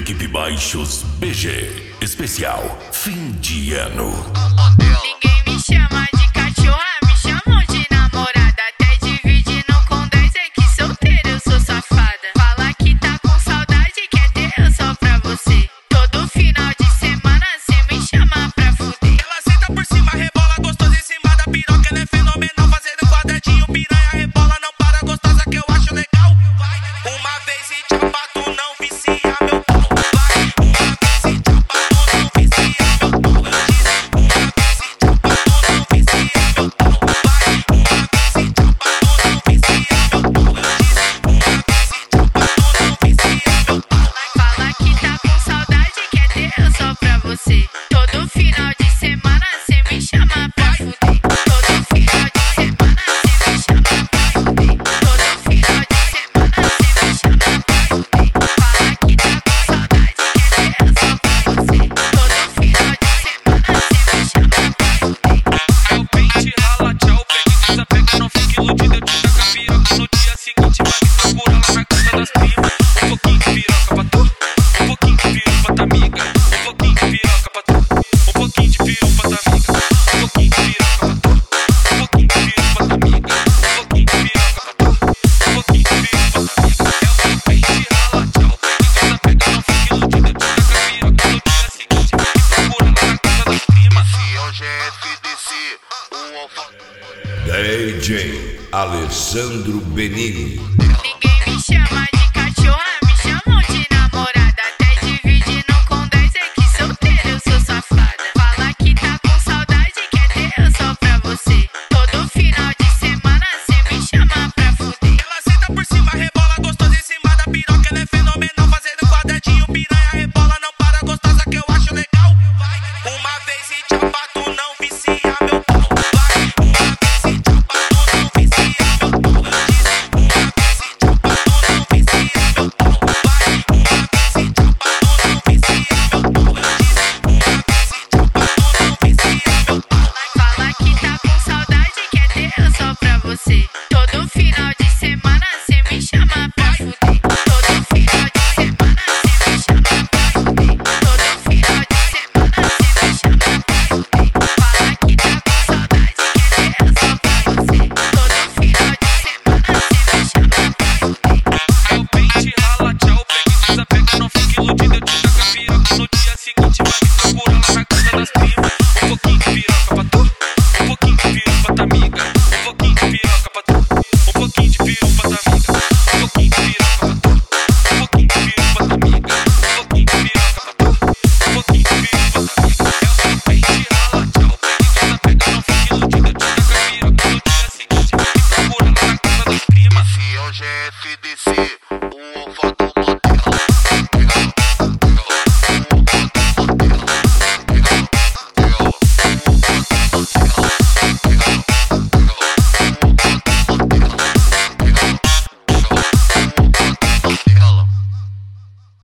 Equipe Baixos BG. Especial fim de ano. Ninguém me chama de cachorra, me chamam de namorada. Até dividindo com 10 é que solteira eu sou safada. Fala que tá com saudade, quer ter eu só pra você. Todo final de semana cê me chama pra fuder. Ela senta por cima, rebola gostosa em cima da piroca. Ela é fenomenal, fazendo quadradinho, piranha rebola, não para, gostosa que eu acho legal. Vai, uma vez e tchapa, tu não vicia meu pau. Vai, uma vez e tchapa, tu não vicia meu pau. Eu disse, uma vez e tchapa, tu não vicia meu pau. Vai, uma vez e tchapa, tu não vicia meu pau. Eu disse, uma vez e tchapa, tu não vicia meu pau. Fala que tá com saudade, quer ter eu só pra você. Todo final de semana cê me chama pra fuder. Todo final de semana cê me chama pra fuder. Todo final de semana cê me chama pra fuder. Fala que tá com saudade, quer ter eu só pra você. Todo final de semana cê me chama pra fuder. Aí o pente rala, tchau, pegue que essa pega, não fique iludida. Eu te taco a piroca no dia seguinte, vai me procura lá na casa das primas. Um pouquinho de piroca pra tu, um pouquinho de piroca pra tua amiga. Um pouquinho de piroca pra tu, um pouquinho de piroca pra tua amiga. Um pouquinho de piroca pra tu, um pouquinho de piroca pra tua amiga. Um pouquinho de piroca pra tu, um pouquinho de piroca pra tua amiga. É o pente rala, tchau, pegue que essa pega, não fique iludida. Eu te taco a piroca no dia seguinte, vai me procura lá na casa das primas. Esse é o GFDC, o Alfa. DJ Alessandro Benini. Ninguém me chama de